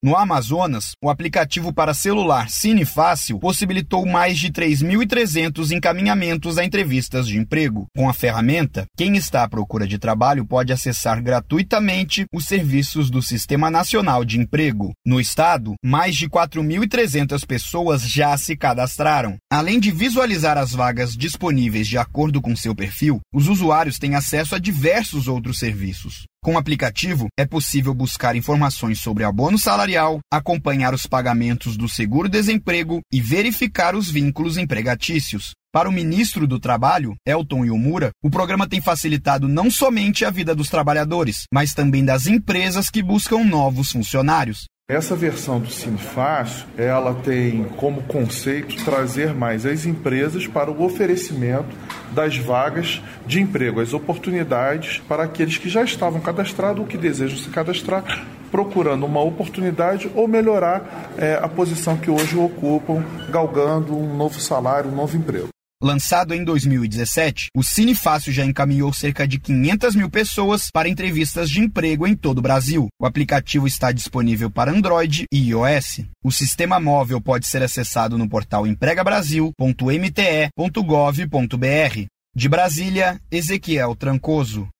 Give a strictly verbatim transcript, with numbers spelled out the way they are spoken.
No Amazonas, o aplicativo para celular Cine Fácil possibilitou mais de três mil e trezentos encaminhamentos a entrevistas de emprego. Com a ferramenta, quem está à procura de trabalho pode acessar gratuitamente os serviços do Sistema Nacional de Emprego. No estado, mais de quatro mil e trezentas pessoas já se cadastraram. Além de visualizar as vagas disponíveis de acordo com seu perfil, os usuários têm acesso a diversos outros serviços. Com o aplicativo, é possível buscar informações sobre abono salarial, acompanhar os pagamentos do seguro-desemprego e verificar os vínculos empregatícios. Para o ministro do Trabalho, Elton Yomura, o programa tem facilitado não somente a vida dos trabalhadores, mas também das empresas que buscam novos funcionários. Essa versão do Cine Fácil, ela tem como conceito trazer mais as empresas para o oferecimento das vagas de emprego, as oportunidades para aqueles que já estavam cadastrados ou que desejam se cadastrar, procurando uma oportunidade ou melhorar é, a posição que hoje ocupam, galgando um novo salário, um novo emprego. Lançado em dois mil e dezessete, o Cine Fácil já encaminhou cerca de quinhentas mil pessoas para entrevistas de emprego em todo o Brasil. O aplicativo está disponível para Android e iOS. O sistema móvel pode ser acessado no portal emprega brasil ponto m t e ponto gov ponto b r. De Brasília, Ezequiel Trancoso.